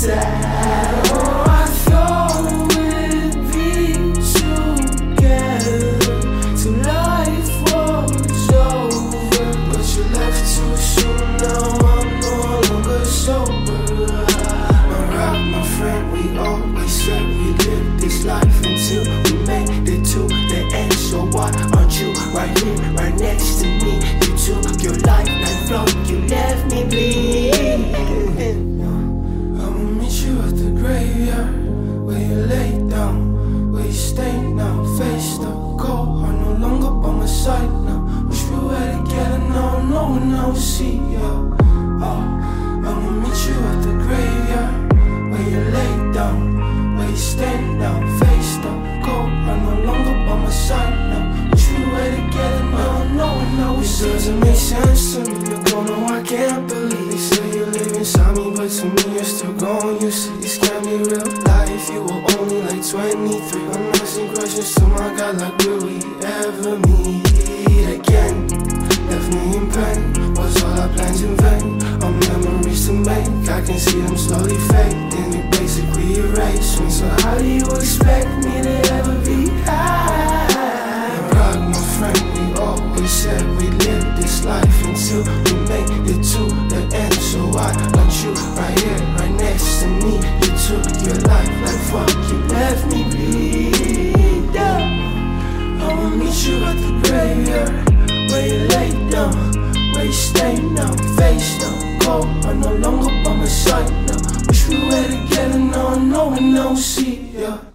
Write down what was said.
sad. Oh, I thought we'd be together till life was over, but you left too soon. Now I'm no longer sober. My rock, my friend, we always said we live this life until we made it to the end. So why aren't you right here, right next to me? You took your life lifelong, you left me bleeding. I'ma meet you at the graveyard, where you lay down, where you stay now. Face the cold, I'm no longer by my side now. Wish we were together now, no one else see ya. I'ma meet you at the graveyard, where you lay down, where you stay now. Face the cold, I'm no longer by my side now. Wish we were together now, no one else. It doesn't make sense to me. You don't know, I can't believe. They say you live inside me, but to me you're still gone. You say this can't be real life. You were only like 23. I'm asking questions to my God, like will we ever meet again? Left me in pain, was all our plans in vain? Our memories to make, I can see them slowly fade. Then you basically erase me. So how do you expect me to ever be high? Rock, my friend, we always said we live this life until